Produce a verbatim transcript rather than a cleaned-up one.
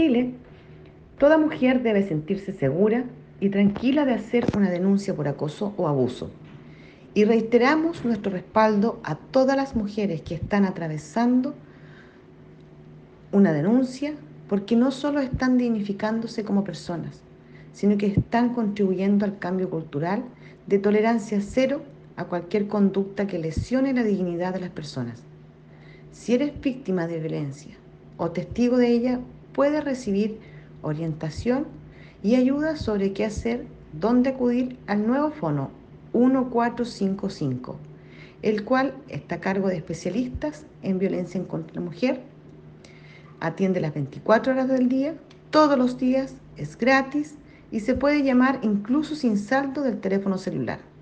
Chile, toda mujer debe sentirse segura y tranquila de hacer una denuncia por acoso o abuso. Y reiteramos nuestro respaldo a todas las mujeres que están atravesando una denuncia, porque no solo están dignificándose como personas, sino que están contribuyendo al cambio cultural de tolerancia cero a cualquier conducta que lesione la dignidad de las personas. Si eres víctima de violencia o testigo de ella, puedes recibir orientación y ayuda sobre qué hacer, dónde acudir al nuevo fono uno cuatro cinco cinco, el cual está a cargo de especialistas en violencia contra la mujer. Atiende las veinticuatro horas del día, todos los días, es gratis y se puede llamar incluso sin saldo del teléfono celular.